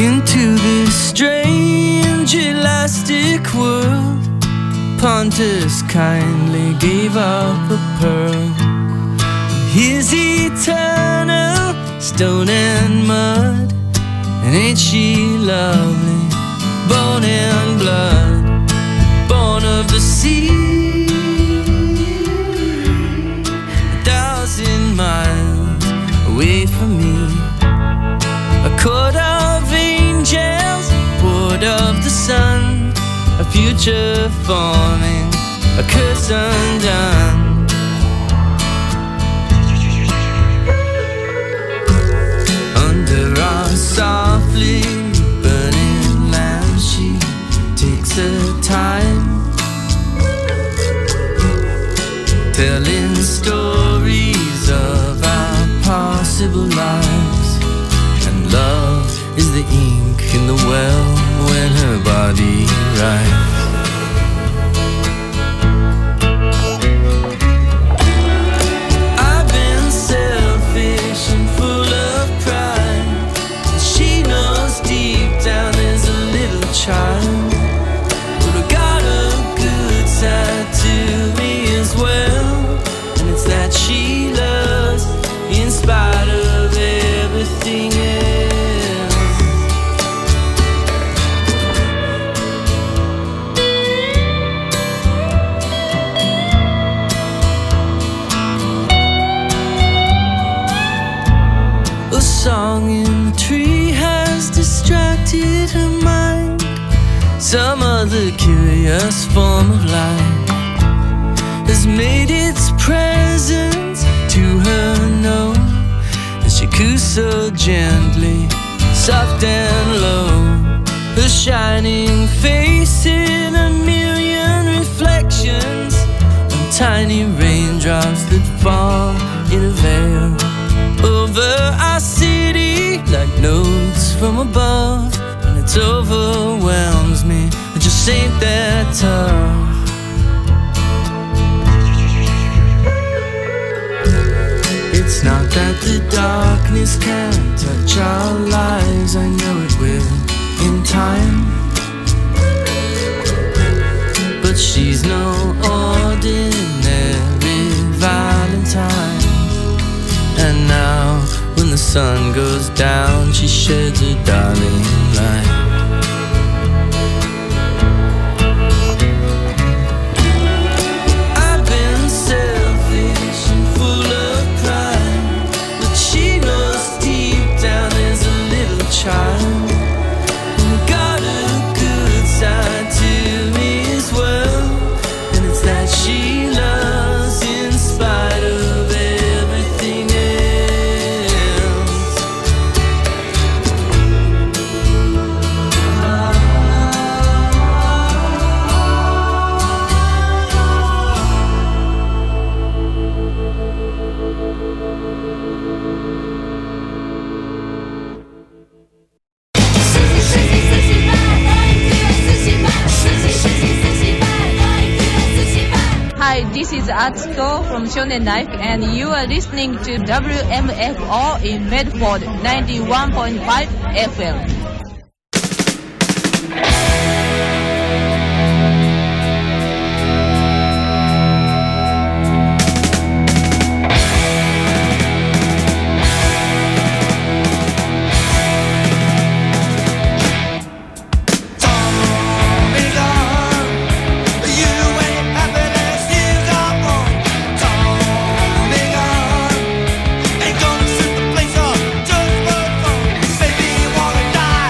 into this strange elastic world. Pontus kindly gave up a pearl. His eternal stone and mud. And ain't she lovely? Bone and blood, born of the sea. 1,000 miles away from me. A court of angels, board of the sun. A future forming, a curse undone. Under our softly burning lamp, she takes her time, telling stories of our possible lives. And love is the ink in the well when her body writes. I've been selfish and full of pride. She knows deep down there's a little child, but I got a good side to me as well. And it's that she loves in spite of everything else. A song in the tree has distracted her mind. Some other curious form of life has made its presence to her known, as she coos so gently, soft and low. Her shining face in a million reflections, and tiny raindrops that fall in a veil over our city like notes from above. And it overwhelms me, it just ain't that tough. It's not that the darkness can't touch our lives, I know it will in time. But she's no ordinary Valentine. And now when the sun goes down, she sheds her darling light. I've been selfish and full of pride, but she knows deep down there's a little child, and got a good side to me as well. And it's that she loves in spite of everything else. Hi, this is Atsuko from Shonen Life, and you are listening to WMFO in Medford 91.5 FM. Ain't gonna set the place up just for fun. Baby, you wanna die?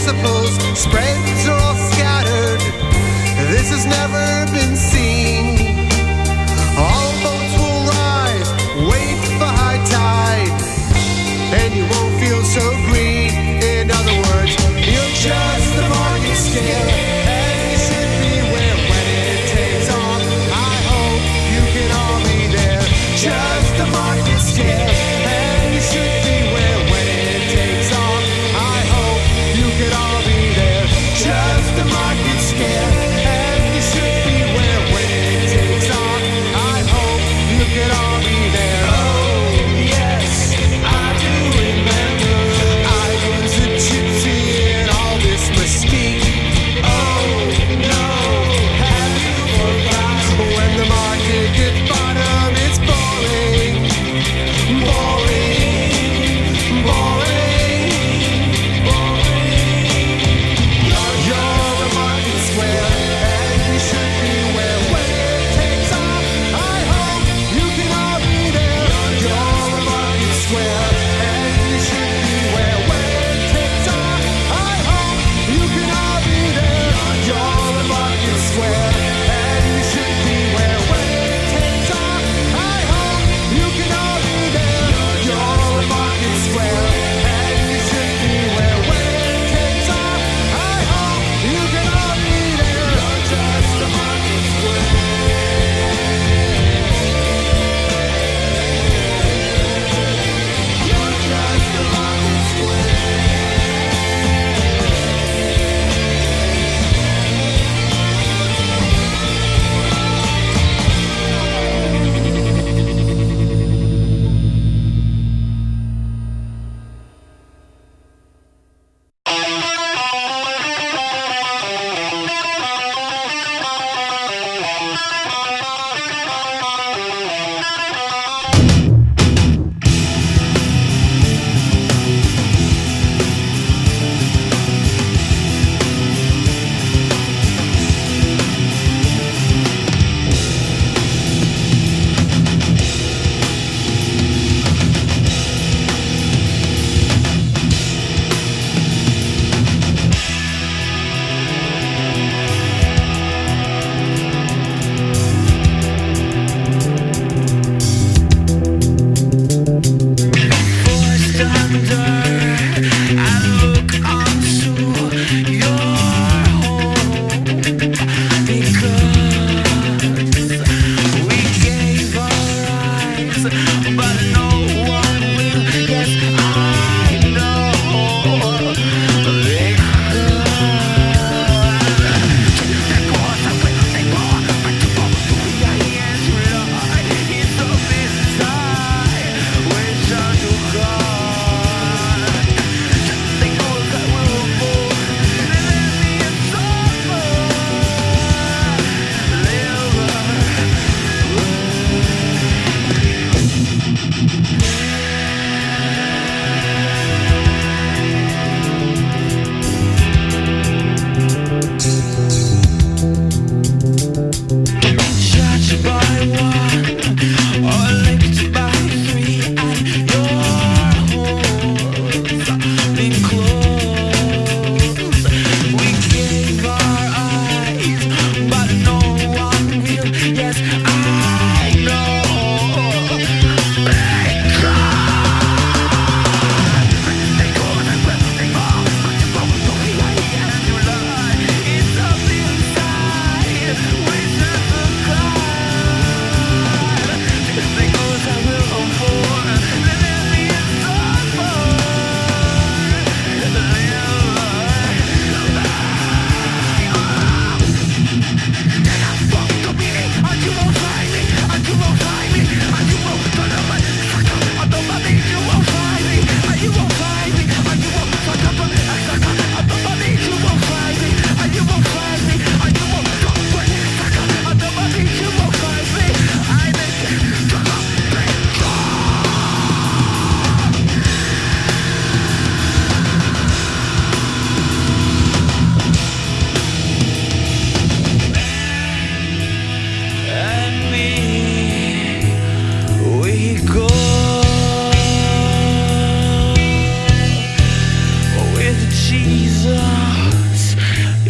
principles, spreads are all scattered. This has never been seen. All boats will rise, wait for high tide, and you won't feel so green. In other words, you're just the market scale, and you should beware when it takes off. I hope you can all be there. Just the market scale, and you should beware when it takes off. I hope you can all be there.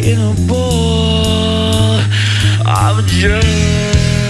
in a bowl of germs.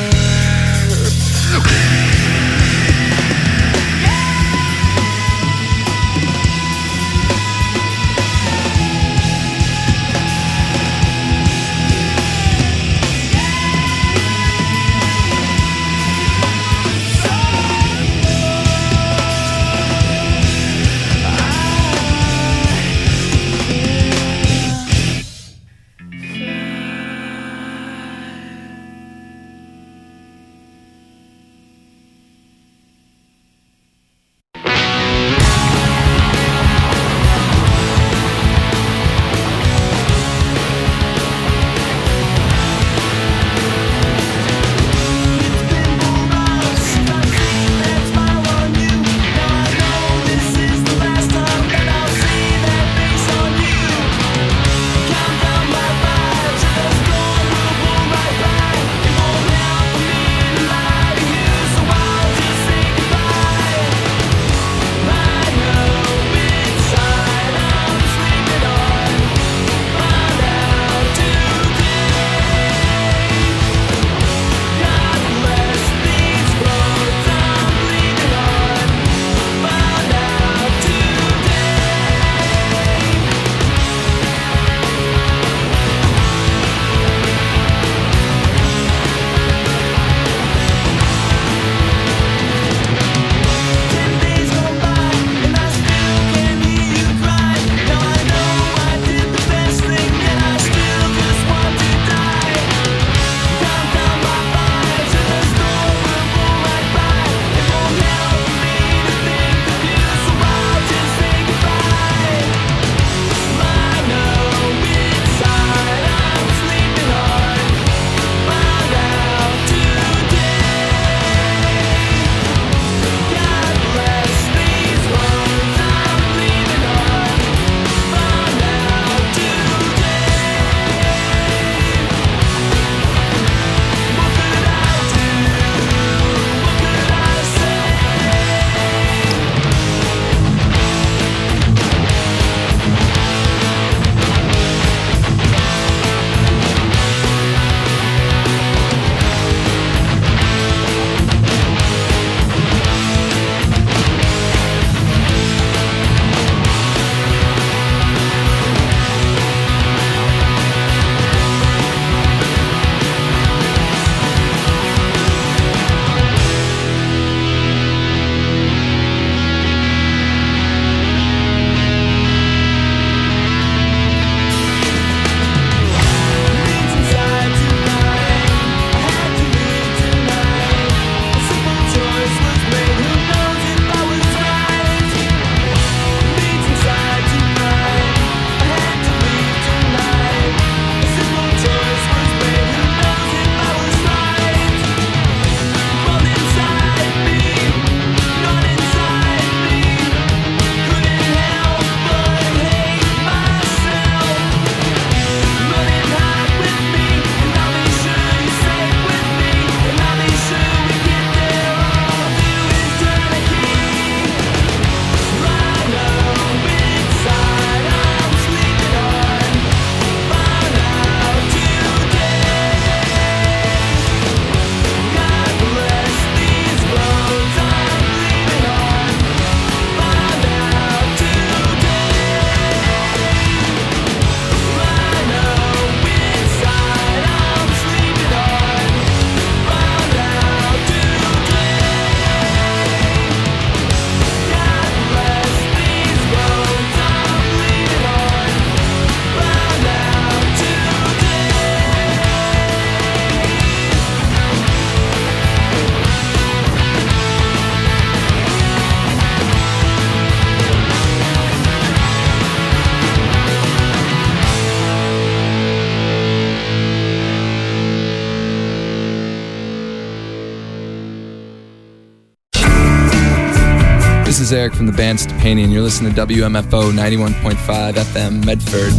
This is Eric from the band Stepani, and you're listening to WMFO 91.5 FM Medford.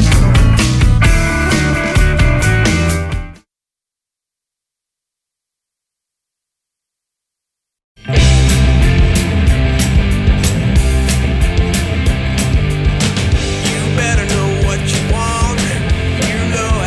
You better know what you want. You know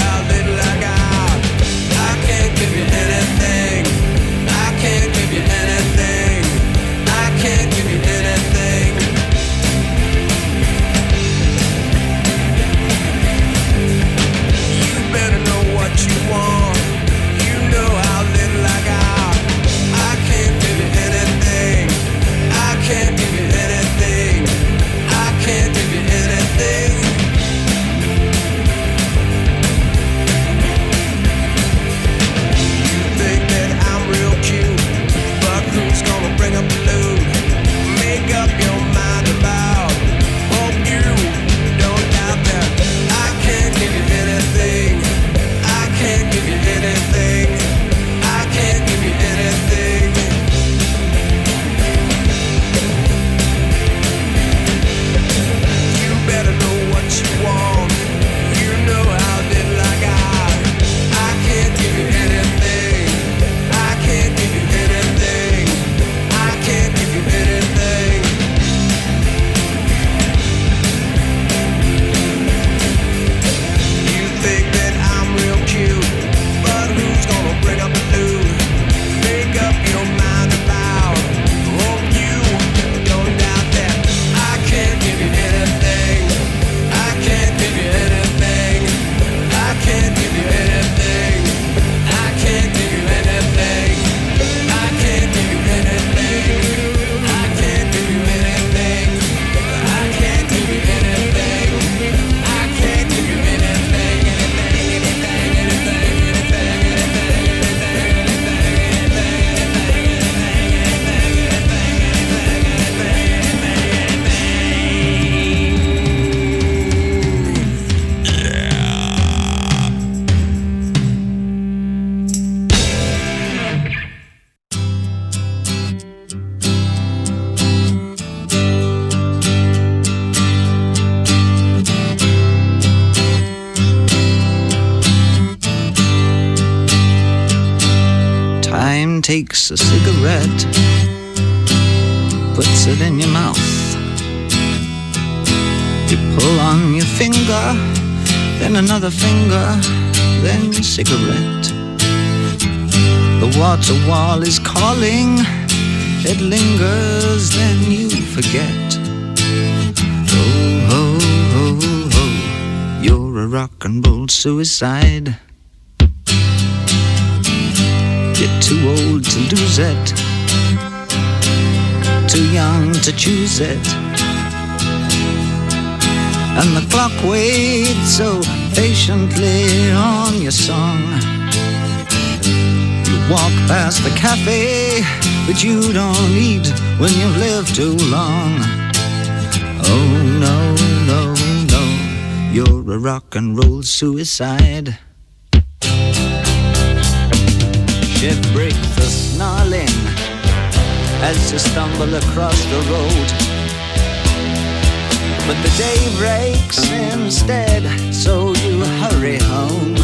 takes a cigarette, puts it in your mouth. You pull on your finger, then another finger, then cigarette. The water wall is calling, it lingers, then you forget. Oh, ho, ho, ho, you're a rock and roll suicide. You're too old to lose it, too young to choose it. And the clock waits so patiently on your song. You walk past the cafe, but you don't eat when you've lived too long. Oh no, no, no, you're a rock and roll suicide. Shift breaks the snarling as you stumble across the road. But the day breaks instead, so you hurry home.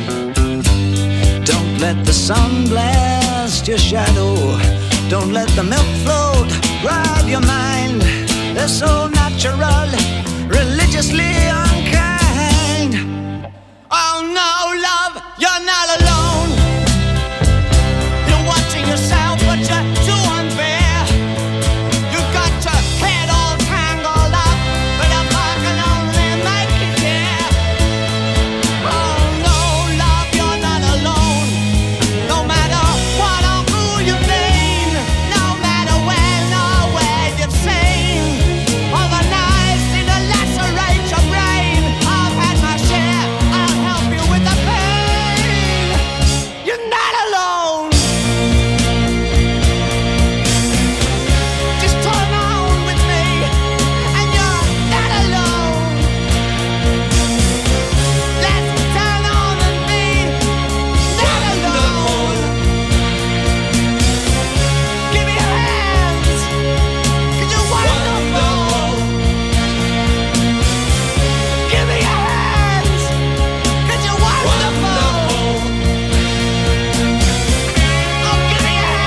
Don't let the sun blast your shadow. Don't let the milk float rob your mind. They're so natural, religiously unkind. Oh no, love, you're not alone. You're watching yourself, but you're too unfair. You've got your head all tangled up, but a fuck can only make you care. Oh no, love, you're not alone. No matter what or who you've been, no matter when or where you've seen, all the knives seem to lacerate your brain. I've had my share, I'll help you with the pain. You're not alone. Just turn on with me, and you're not alone. Let's turn on and be not alone. Give me your hands, 'cause you're wonderful. Give me your hands, 'cause you're wonderful. Oh, give me your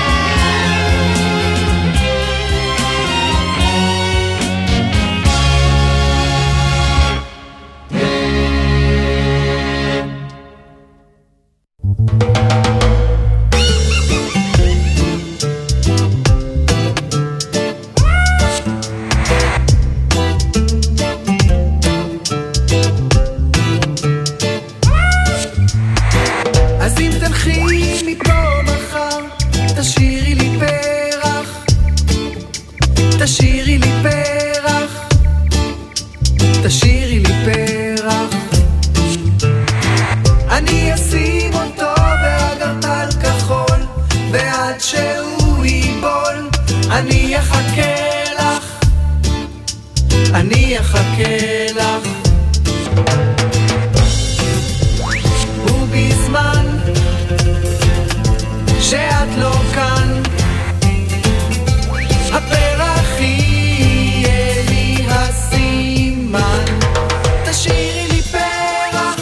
אז אם תלכי מפה מחר, תשאירי לי פרח, תשאירי לי פרח, תשאירי לי פרח. אני אשים אותו באגרטל כחול, ועד שהוא ייבול, אני אחכה לך, אני אחכה לך. ובזמן שאת לא כאן, הפרח יהיה לי הסימן. תשאירי לי פרח,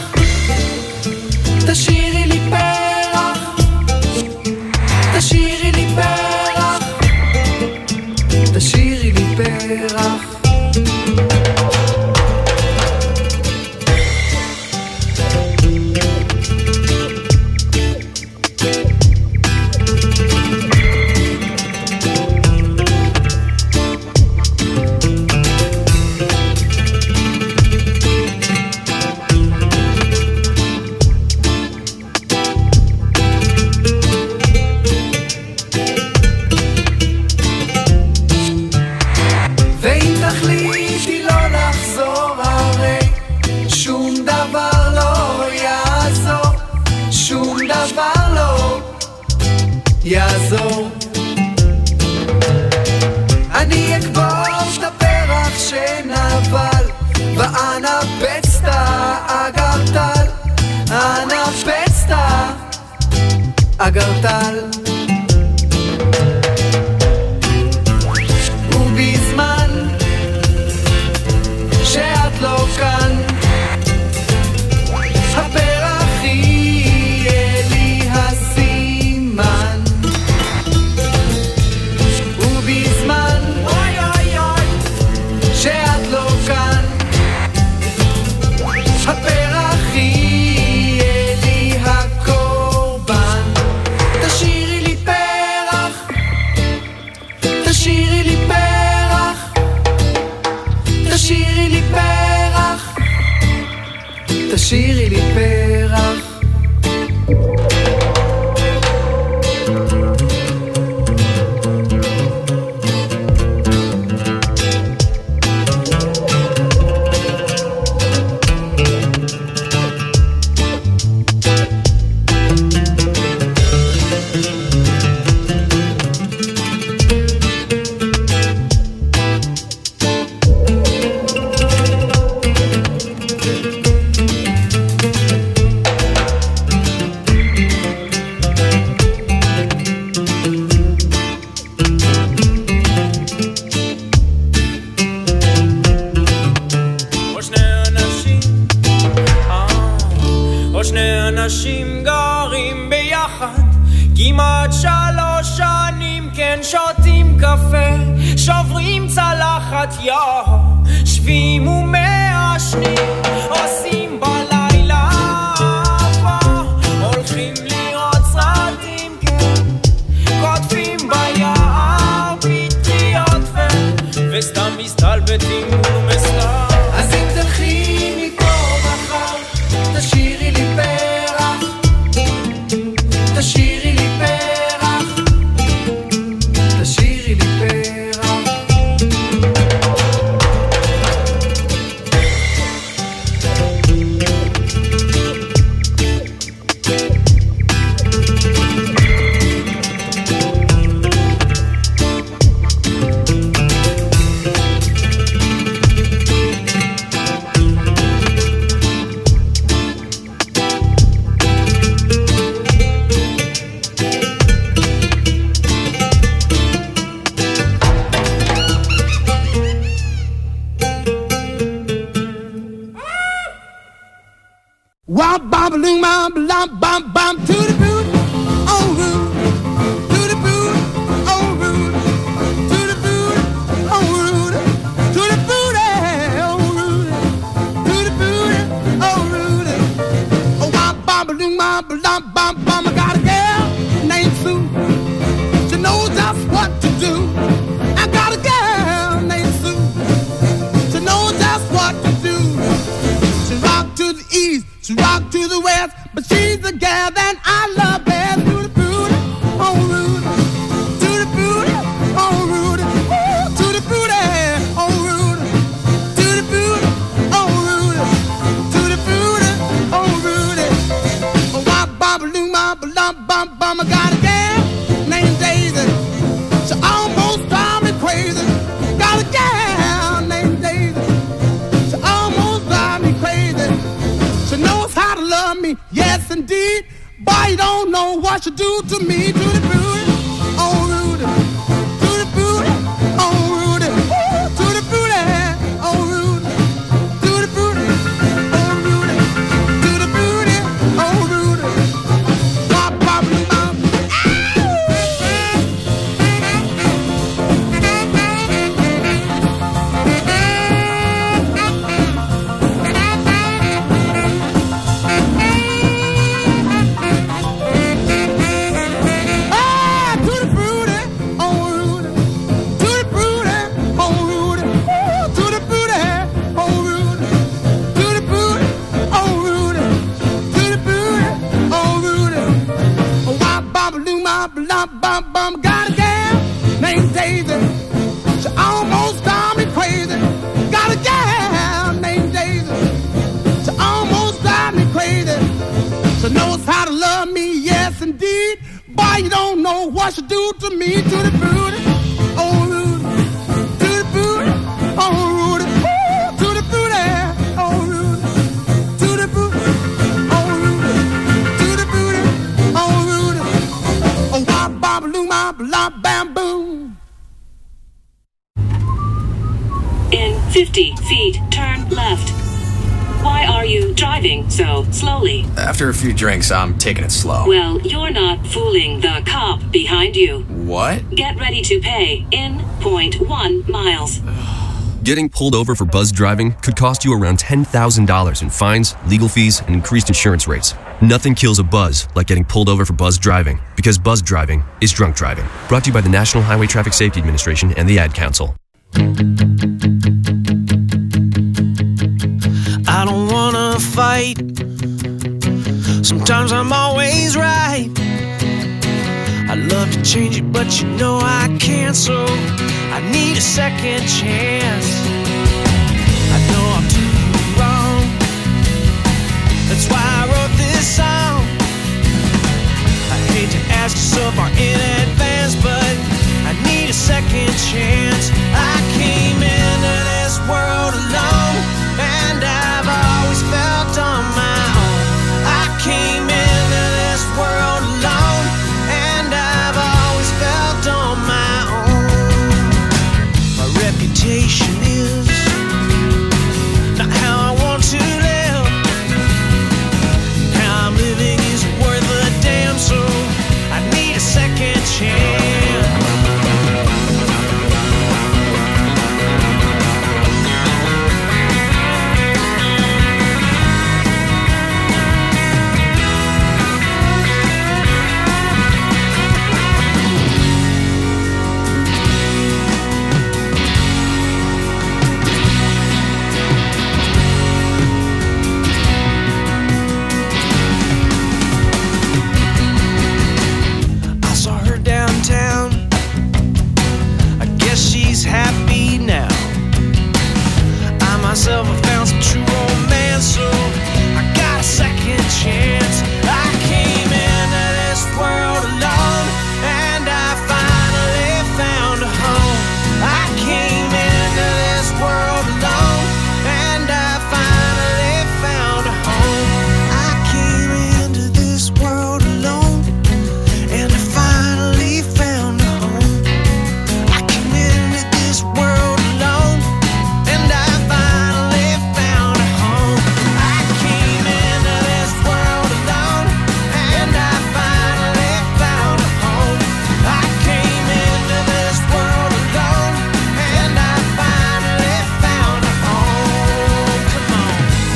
תשאירי לי פרח, תשאירי לי פרח, תשאירי לי פרח. ואם תחליטי לא לחזור, הרי שום דבר לא יעזור, שום דבר לא יעזור. אני אקבור את הפרח שנבל, ואנפץ את האגרטל, אנפץ את האגרטל. ובזמן שאת לא כאן, הפרח יהיה לי הסימן. תשאירי לי פרח. אנשים גרים ביחד כמעט 3 שנים, כן שותים קפה, שוברים צלחת, שבים ומעשנים, עושים בלילה אהבה, הולכים לראות סרטים, כן, כותבים ביער פטריות וסתם מסתלבטים מול מסתר. אז אם תלכי מפה מחר, תשאירי לי פרח, תשאירי לי פרח, תשאירי לי פרח. To the boot, oh root, to the boot, oh root, to the boot, oh root, to the boot, oh root, to the boot, oh root. Oh, wop, bop, loom, bop, bop, bop, bop. I got a girl named Sue. She knows just what to do. I got a girl named Sue. She knows just what to do. She rock to the east, she rock to the west, but she's the gal that I love best. To the booty, oh Rudy, to the booty, oh Rudy, to the booty, oh Rudy, to the booty, oh Rudy, to the booty, oh Rudy. Oh, wop, bop, loom, bop, bop, bop, bop. I got a gal named Daisy. She almost drives me crazy. Got a gal named Daisy. She almost drives me crazy. She knows how to love me, yes indeed. Boy, you don't know what you do to me. To the booty, oh Rudy, to the booty, oh Rudy, to the booty, oh Rudy, to the booty, oh Rudy, to the booty, oh Rudy. Bop, bop, bop. Got a gal named Daisy. She almost drives me crazy. Got a gal named Daisy. She almost drives me crazy. She knows how to love me, yes indeed. Boy, you don't know what she do to me. To the booty, oh Rudy, to the booty, oh Rudy, to the booty, oh Rudy, to the booty, oh Rudy, to the booty, oh Rudy. Oh, wop, bop, loom, bop, lop, bam, boom. In 50 feet, turn left. Why are you driving so slowly? After a few drinks, I'm taking it slow. Well, you're not fooling the cop behind you. What? Get ready to pay in 0.1 miles. Getting pulled over for buzz driving could cost you around $10,000 in fines, legal fees, and increased insurance rates. Nothing kills a buzz like getting pulled over for buzz driving, because buzz driving is drunk driving. Brought to you by the National Highway Traffic Safety Administration and the Ad Council. I don't wanna fight, Sometimes I'm always right. I'd love to change it, but you know I can't. So I need a second chance. I know I'm too wrong. That's why I wrote this song. I hate to ask you so far in advance, but I need a second chance. I came into this world alone, and I've always felt on my own. I came into this world alone, and I've always felt on my own. My reputation is not how I want to live. How I'm living isn't worth a damn, so I need a second chance. Happy now. I myself have found some true romance, so I got a second chance. I came into this world alone, and I finally found a home. I came into this world alone, and I finally found a home. I came into this world alone, and I finally found a home. I came into this world alone, and I finally found a home. I came into this world alone, and I finally found a home. I came into this world alone, and I finally found a home. Come on.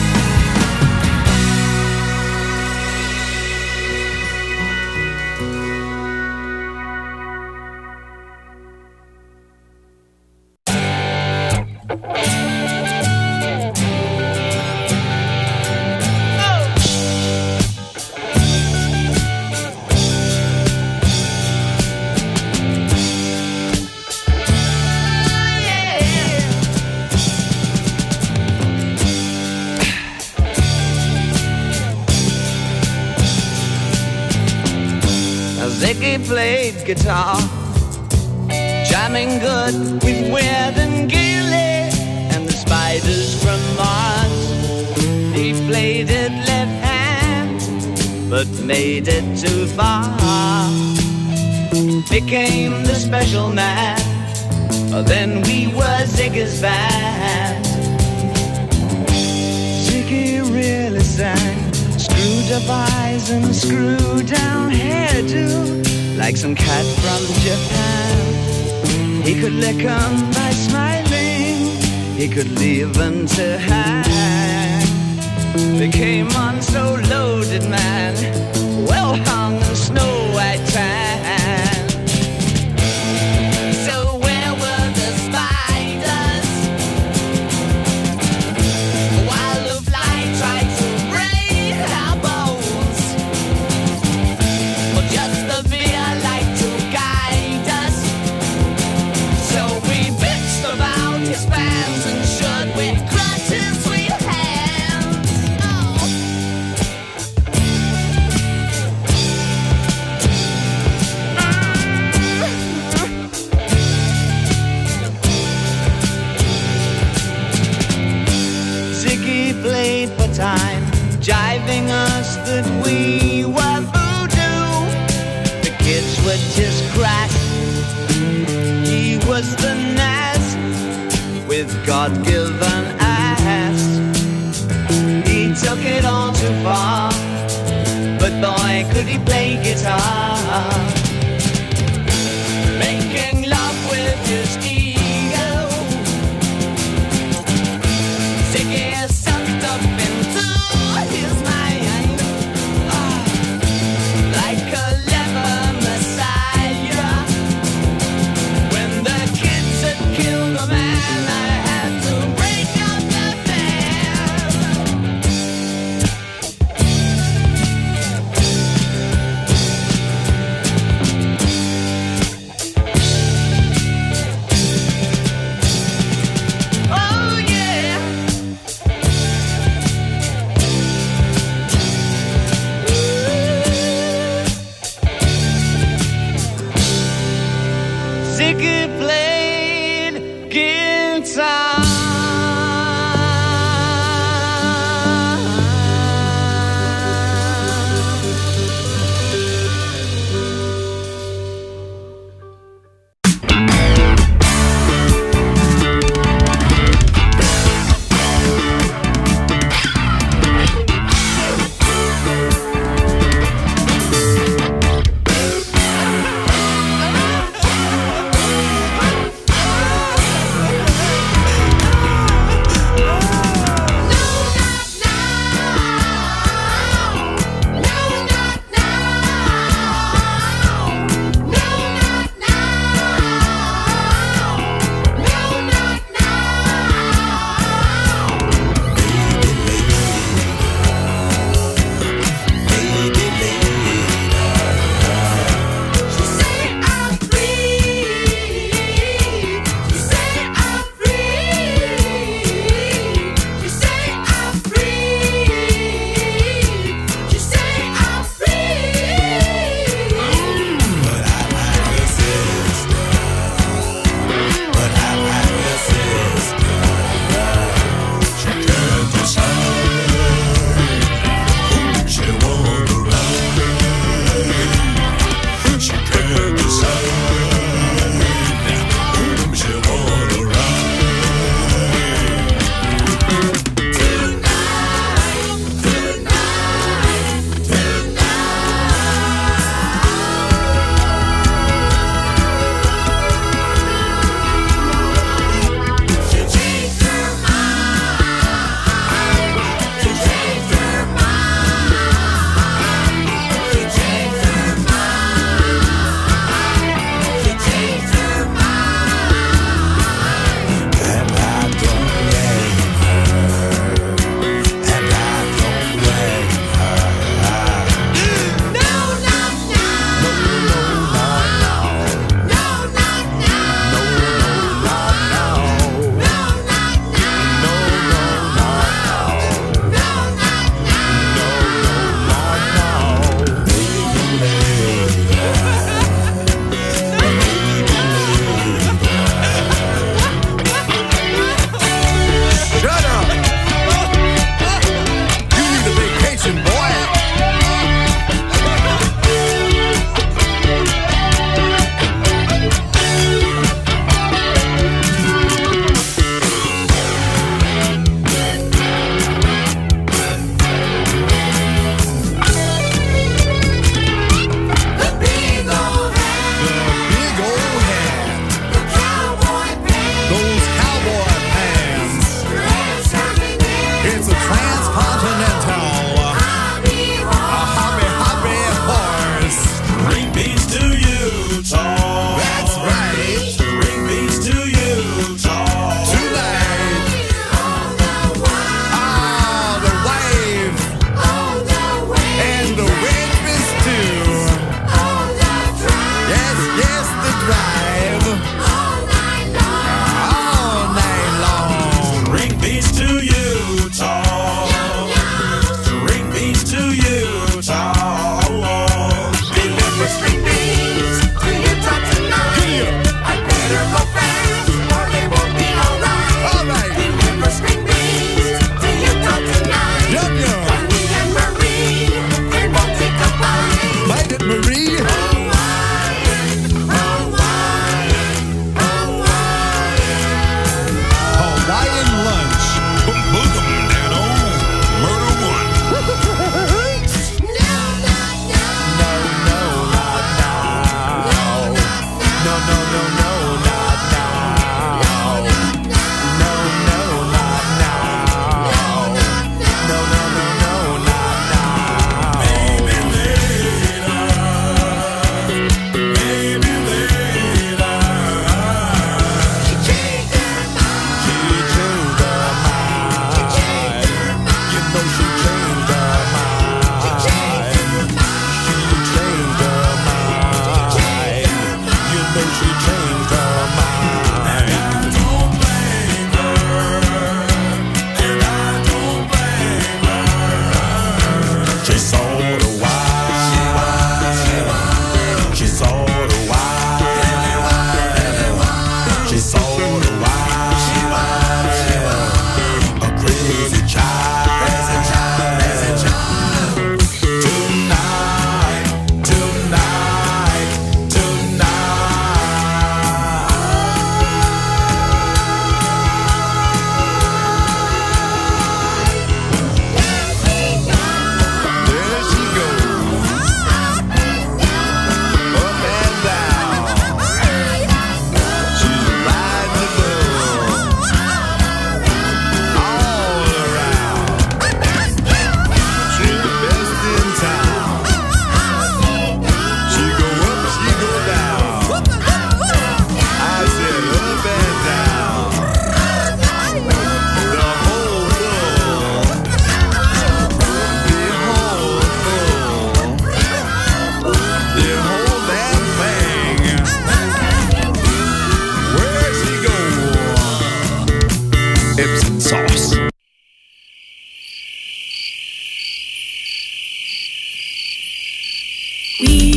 Ziggy played guitar, jamming good with Weird and Gilly and the Spiders from Mars. He played it left hand, but made it too far. Became the special man, then we were Ziggy's band. Ziggy really sang, screwed up eyes and screwed down hairdo, like some cat from Japan. He could lick 'em by smiling, he could leave 'em to hang. Became on so loaded man, well hung in snow white tan. So where were the spiders while the fly tried to break our bones? Well, just the fear like to guide us. So we bitched about his fans and should with crushed his sweet hands. Oh. Ziggy played for time, jiving us that we were voodoo. The kids were just crass, he was the Nas with God-given ass. He took it all too far, but boy could he play guitar. Making love with his ego, Ziggy sucked up into his mind, like a leper messiah. When the kids had killed a man, I had to break up the band.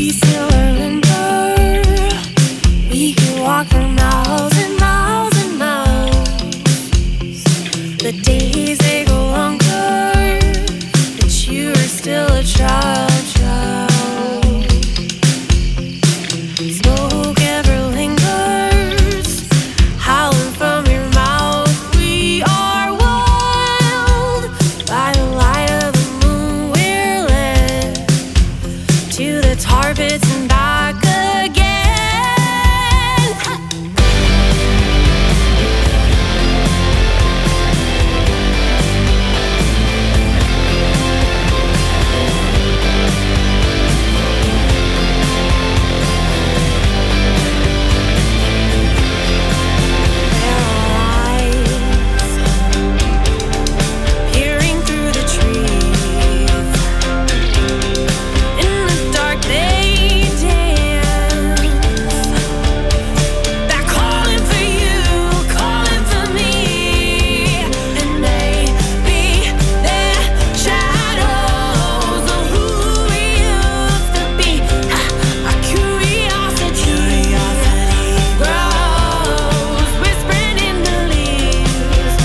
we still linger. We could walk for miles and miles and miles. The days they go longer, but you are still a child. Smoke ever lingers, howling from your mouth. We are wild by the light of the moon. We're led to the tar pits and back again. Peering through the trees, in the dark they dance. They're calling for you, calling for me, and they be their shadows of who we used to be. Our curiosity grows, whispering in the leaves.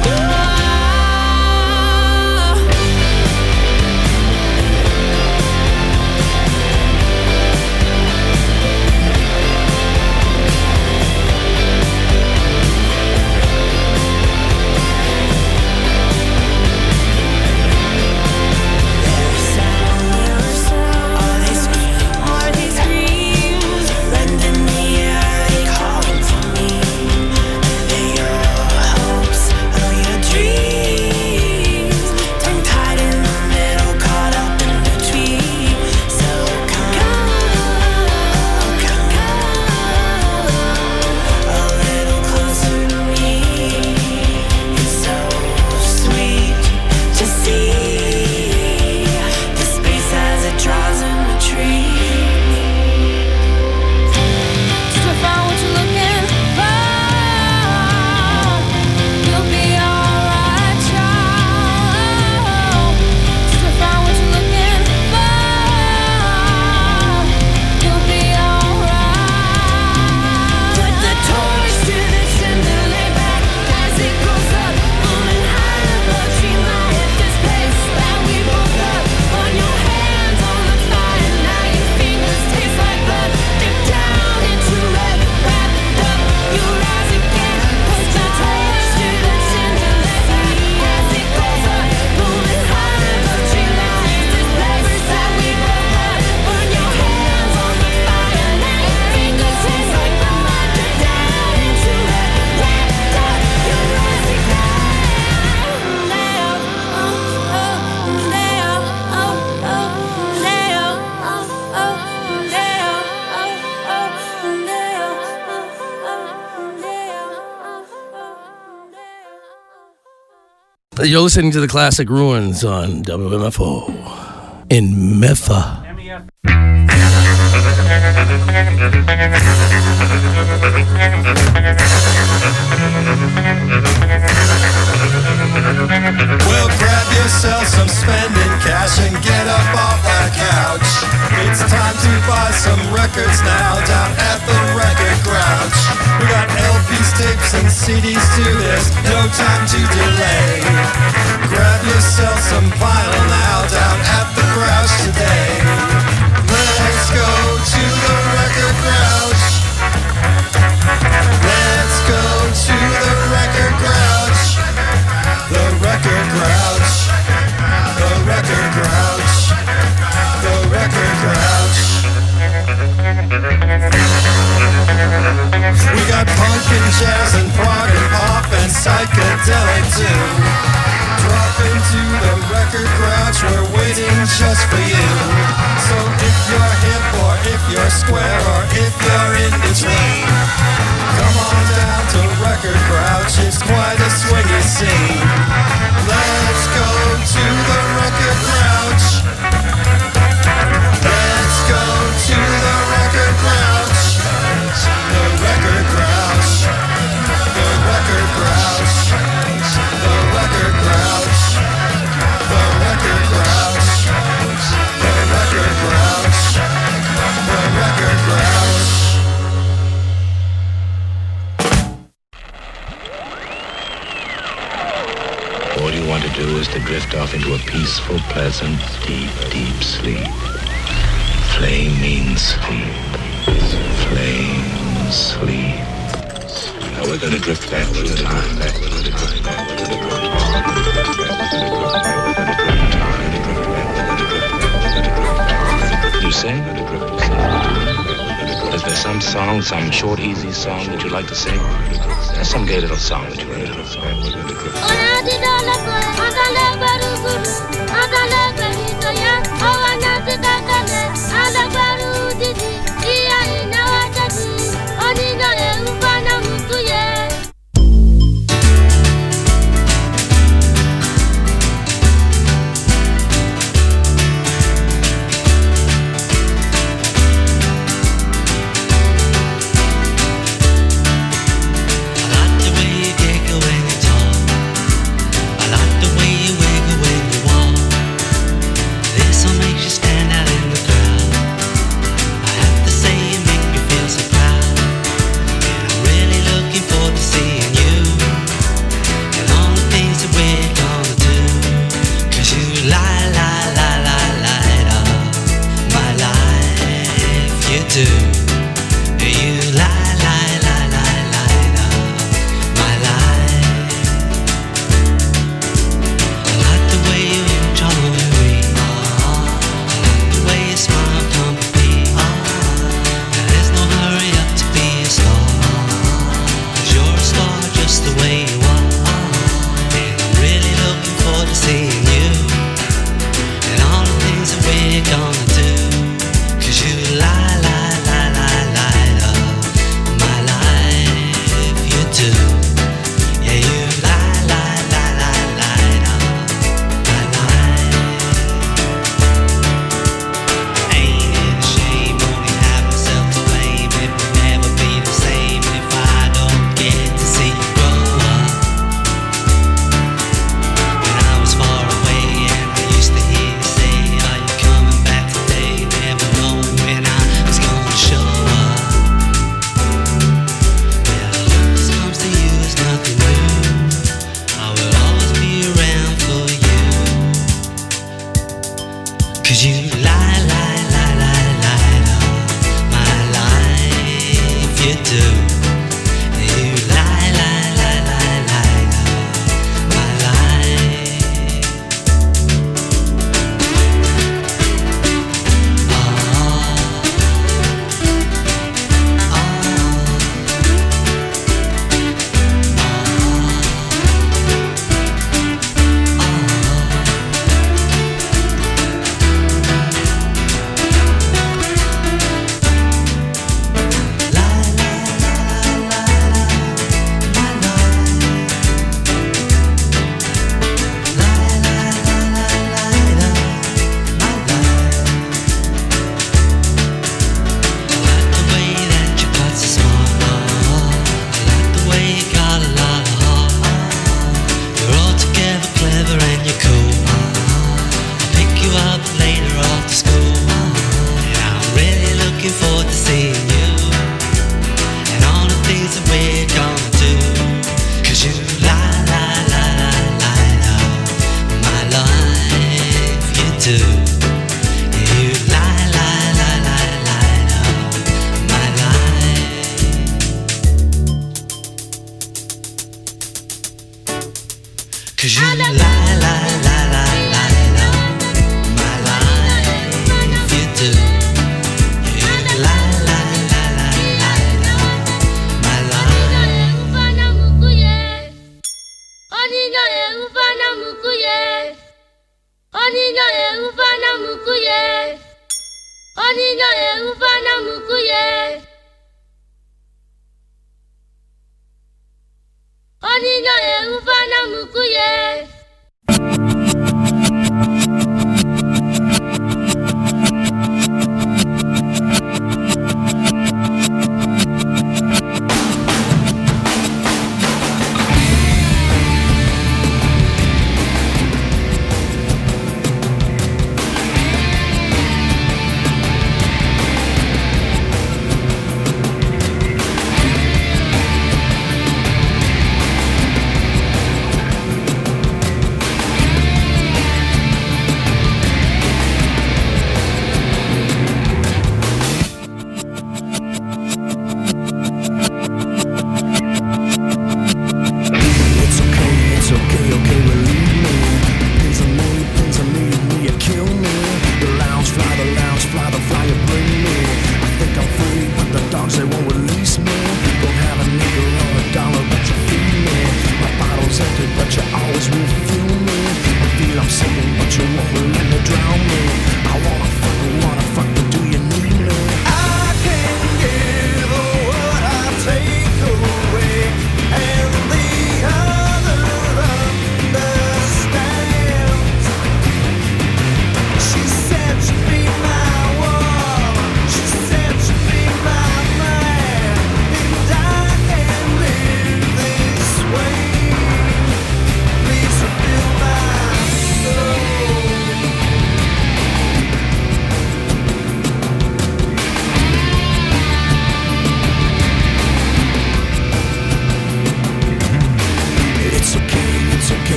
Are they screams rending the air? They calling for me. Are they your hopes or your dreams? Tongue-tied in the middle, caught up in between. So come a little closer to me. It's so sweet to see the space as it draws in retreat. Just to find what you're looking for, you'll be alright, child. Just to find what you're looking for, you'll be alright. Put the torch to the cinder, lay back as it goes up, moving high above tree line. This place that we woke up on your hands on the fire. Now your fingers taste like blood. Dip down into red, wrapped up. You rise again. Put the torch to the cinder, lay back as it goes up, moving high above tree line. This place that we woke up on your hands on the fire. Now your fingers taste like blood. Dip down into red, wrapped up. You rise again. You're listening to the Classic Ruins on WMFO in Memphis. Well, grab yourself some spending cash and get up off that couch. It's time to buy some records now down at the Record Grouch. We got LPs, tapes, and CDs too, there's no time to delay. Grab yourself some vinyl now down at the Grouch today. Let's go to the Record Grouch. Let's go to the Record Grouch. The Record Grouch. The Record Grouch. The Record Grouch. We got punk and jazz and prog and pop and psychedelic too. Drop into the Record Grouch, we're waiting just for you. So if you're hip or if you're square or if you're in between, come on down to Record Grouch, it's quite a swingy scene. Let's go to the Record Grouch. Let's go to the Record Grouch. The Record Grouch. The Record Grouch. The Record Grouch. The Record Grouch. The Record Grouch. off into a peaceful, pleasant, deep, deep sleep. Flame means sleep. Flame, sleep. Now we're gonna drift back through time. You sing? Is there some song, some short, easy song that you'd like to sing? There's some gay little song that you wrote.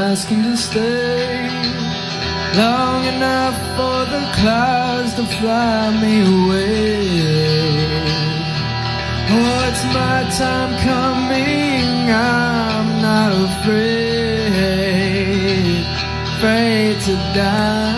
asking to stay long enough for the clouds to fly me away. Oh, it's my time coming, I'm not afraid to die.